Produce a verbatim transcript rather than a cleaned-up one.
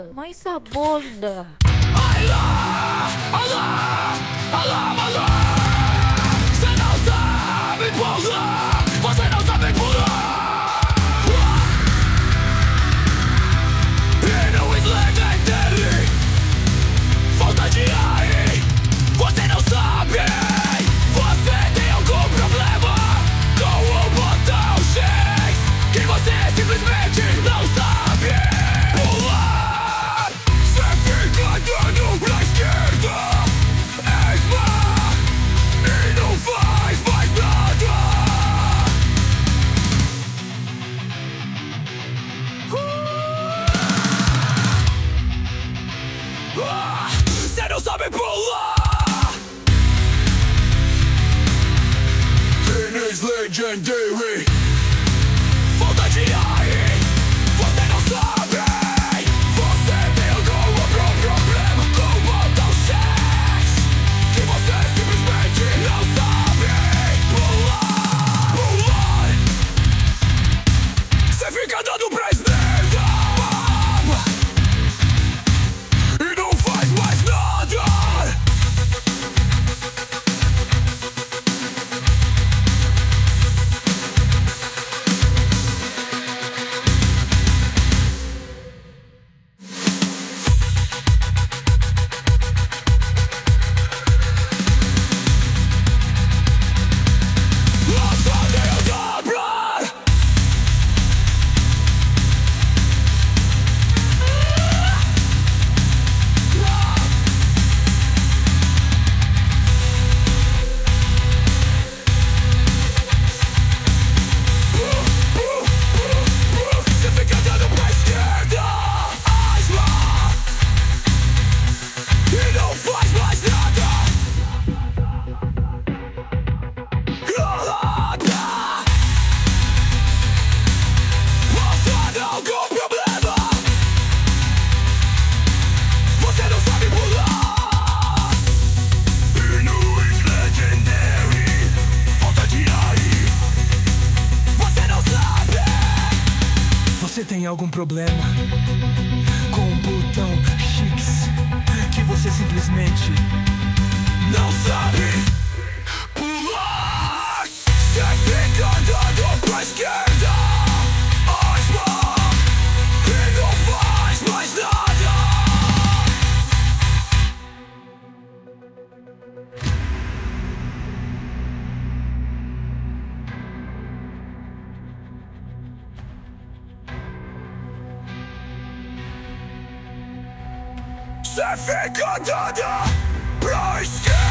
Mas a bunda. Alá, alá, alá, alá. Você não sabe pular, você não sabe pular. E no Legendary falta de ar, você não sabe. Você tem algum problema com o botão X, que você simplesmente não sabe pular. Você fica dando pra esquerda, esma, e não faz mais nada. Ah, Você não sabe pular. Teenage Legendary falta de ar, você não sabe. Você tem algum pro- problema com o botão X, que você simplesmente não sabe pular. Pular. Você fica dando pra esquerda e não faz mais nada. Nossa, Deus dobra. Você fica dando pra esquerda, asma, e não faz mais nada. Você tem algum problema, você não sabe pular. E no Legendary falta de ar, você não sabe. Você tem algum problema com o botão X, que você simplesmente Não sabe pular. Você fica andando pra esquerda, asma, e não faz mais nada. Você fica andando pra esquerda.